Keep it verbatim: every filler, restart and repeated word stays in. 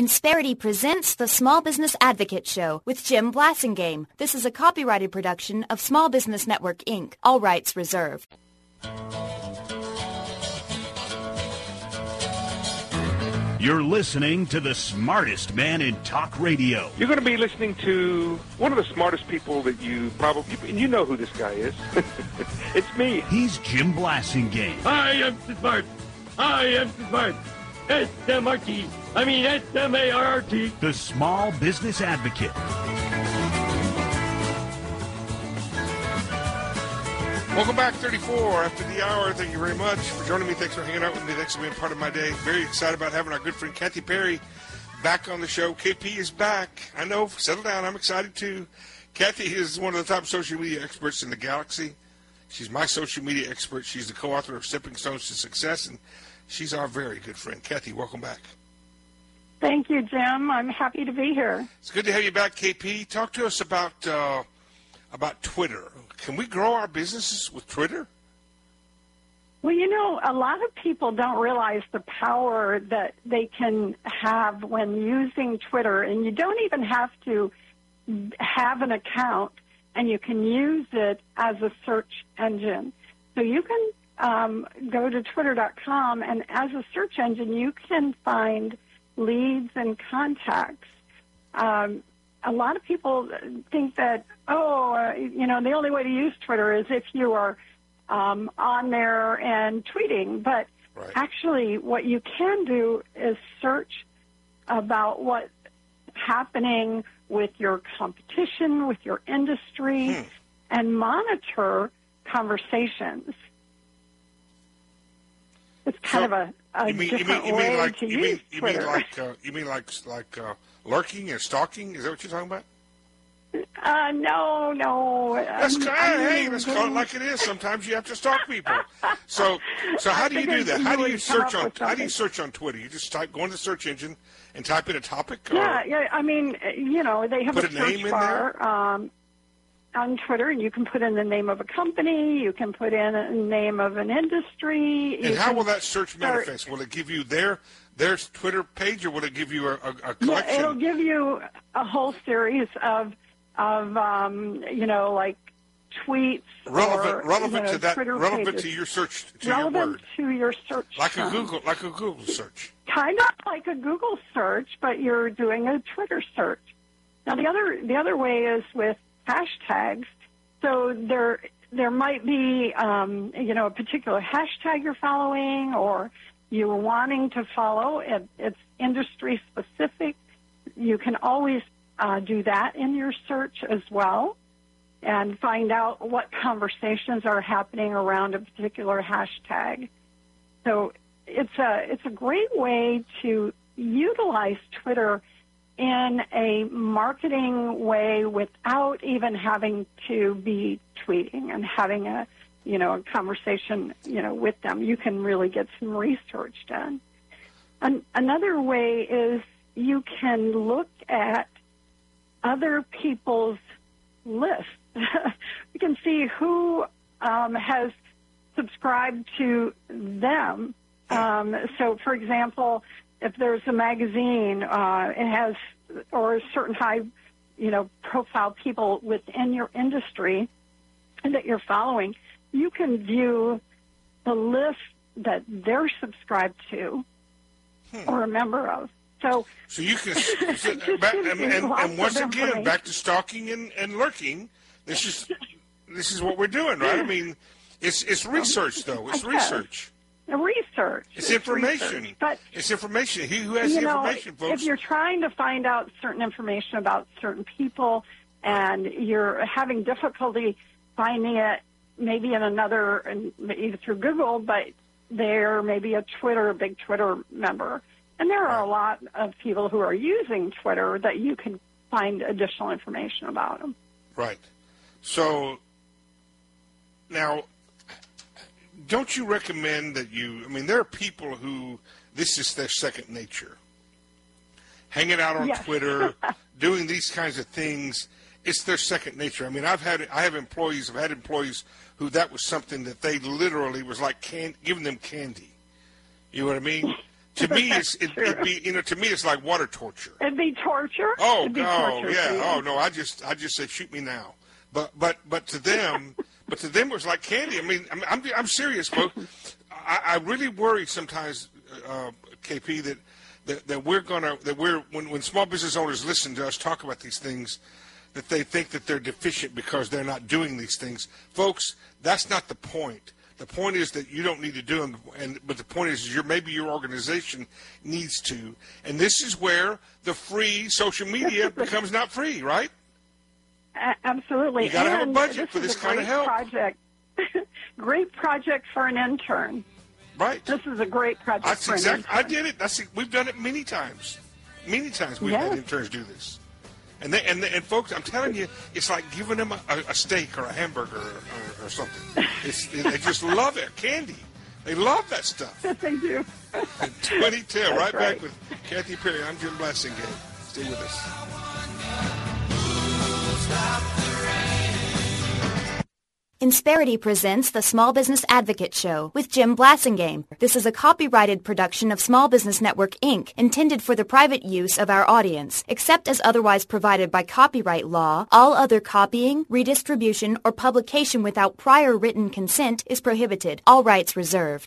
Insperity presents the Small Business Advocate Show with Jim Blasingame. This is a copyrighted production of Small Business Network, Incorporated. All rights reserved. You're listening to the smartest man in talk radio. You're going to be listening to one of the smartest people that you probably, and you know who this guy is. It's me. He's Jim Blasingame. I am smart. I am smart. S M R T. I mean S M A R R T. The Small Business Advocate. Welcome back, thirty-four after the hour. Thank you very much for joining me. Thanks for hanging out with me. Thanks for being part of my day. Very excited about having our good friend Kathy Perry back on the show. K P is back. I know, settle down. I'm excited too. Kathy is one of the top social media experts in the galaxy. She's my social media expert. She's the co-author of Stepping Stones to Success, and she's our very good friend. Kathy, welcome back. Thank you, Jim. I'm happy to be here. It's good to have you back, K P. Talk to us about uh, about Twitter. Can we grow our businesses with Twitter? Well, you know, a lot of people don't realize the power that they can have when using Twitter, and you don't even have to have an account, and you can use it as a search engine. So you can um, go to twitter dot com, and as a search engine, you can find leads and contacts. Um, a lot of people think that, oh, uh, you know, the only way to use Twitter is if you are um, on there and tweeting. But right. Actually, what you can do is search about what's happening with your competition, with your industry, hmm. and monitor conversations. It's kind so, of a, a you mean, different you mean, you way mean like, to you use mean, you Twitter. mean like uh, you mean like like uh, lurking and stalking? Is that what you're talking about? Uh, no, no. Let's I'm- call, I'm hey, let's call it like it is. Sometimes you have to stalk people. So, so how do you do that? How do you search on? How do you search on Twitter? You just type, go into the search engine and type in a topic. Or Yeah, yeah. I mean, you know, they have Put a a search name in bar um, on Twitter, and you can put in the name of a company. You can put in a name of an industry. And you how can will that search start- manifest? Will it give you their their Twitter page, or will it give you a, a, a Yeah, collection? it'll give you a whole series of of um, you know, like tweets relevant, or, relevant you know, to that, Twitter relevant pages. to your search, to relevant your word, to your search. like a term. Google, like a Google search. Kind of like a Google search, but you're doing a Twitter search. Now, the other the other way is with hashtags. So there there might be um, you know, a particular hashtag you're following, or you're wanting to follow. It, it's industry specific. You can always uh, do that in your search as well, and find out what conversations are happening around a particular hashtag. So it's a it's a great way to utilize Twitter in a marketing way without even having to be tweeting and having a you know a conversation you know with them. You can really get some research done. An- another way is you can look at other people's lists. You can see who um, has subscribed to them. Um, so, for example, if there's a magazine, uh, it has, or certain high, you know, profile people within your industry that you're following, you can view the list that they're subscribed to hmm. or a member of. So, so you can, so, back, and, and, and once again, back to stalking and, and lurking. This is this is what we're doing, right? I mean, it's it's research, though. It's research. Research. It's information. Research. But it's information. He who has you the know, information, folks. If you're trying to find out certain information about certain people and you're having difficulty finding it, maybe in another, either through Google, but they're maybe a Twitter, a big Twitter member. And there are a lot of people who are using Twitter that you can find additional information about them. Right. So, now, don't you recommend that you, I mean, there are people who, this is their second nature. Hanging out on yes. Twitter, doing these kinds of things, it's their second nature. I mean, I've had, I have employees, I've had employees who that was something that they literally was like can, giving them candy. You know what I mean? to me, it's it, it'd be you know to me it's like water torture. It'd be torture. Oh, It'd be oh, torture yeah. Oh no, I just I just say shoot me now. But but but to them, but to them it was like candy. I mean, I'm I'm, I'm serious, folks. I, I really worry sometimes, uh, K P, that, that that we're gonna that we're when when small business owners listen to us talk about these things, that they think that they're deficient because they're not doing these things. Folks, that's not the point. The point is that you don't need to do them, and but the point is your maybe your organization needs to. And this is where the free social media becomes not free, right? A- absolutely. You got to have a budget this for this is a kind of great help. Project. Great project for an intern. Right. This is a great project That's for exactly. an I intern. did it. That's we've done it many times. Many times we've Yes. had interns do this. And they, and and folks, I'm telling you, it's like giving them a, a steak or a hamburger or, or, or something. It's, they just love it. Candy. They love that stuff. Yes, they do. In twenty ten, right, right. back with Kathy Perry. I'm Jim Blasingame. Stay with us. Insperity presents the Small Business Advocate Show with Jim Blasingame. This is a copyrighted production of Small Business Network, Incorporated, intended for the private use of our audience. Except as otherwise provided by copyright law, all other copying, redistribution, or publication without prior written consent is prohibited. All rights reserved.